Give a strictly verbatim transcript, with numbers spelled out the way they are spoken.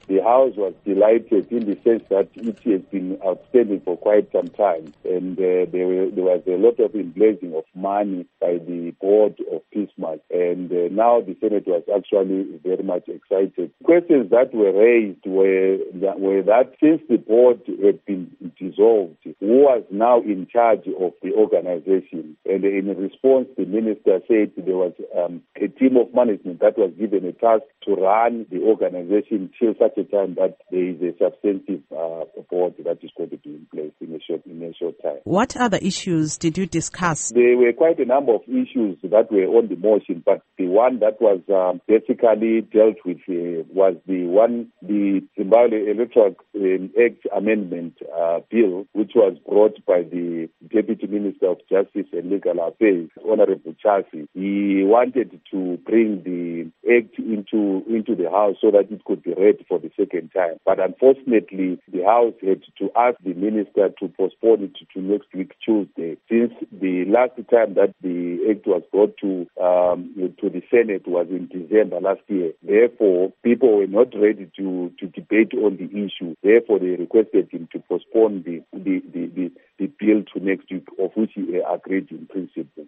the House was delighted in the sense that it has been outstanding for quite some time, and uh, there, were, there was a lot of emblazing of money by the board of Peacemark, and uh, now the Senate was actually very much excited. Questions that were raised were that, were that since the board had been dissolved, who was now in charge of the organization? And in response, the minister said there was um, a team of management that was given a task to run the organization till such a time that there is a substantive uh, board that is going to be in place in a short in a short time. What other issues did you discuss? There were quite a number of issues that were on the motion, but the one that was um, basically dealt with uh, was the one, the Zimbabwe Electoral um, Act Amendment uh, Bill, which was brought by the Deputy Minister of Justice and Legal Affairs, Honorable Chasi. He wanted to bring the act into into the House so that it could be read for the second time. But unfortunately, the House had to ask the minister to postpone it to next week, Tuesday, since the last time that the act was brought to um, to the Senate was in December last year. Therefore, people were not ready to, to debate on the issue. Therefore, they requested him to postpone the, the, the, the, the bill to next week, of which he agreed in principle.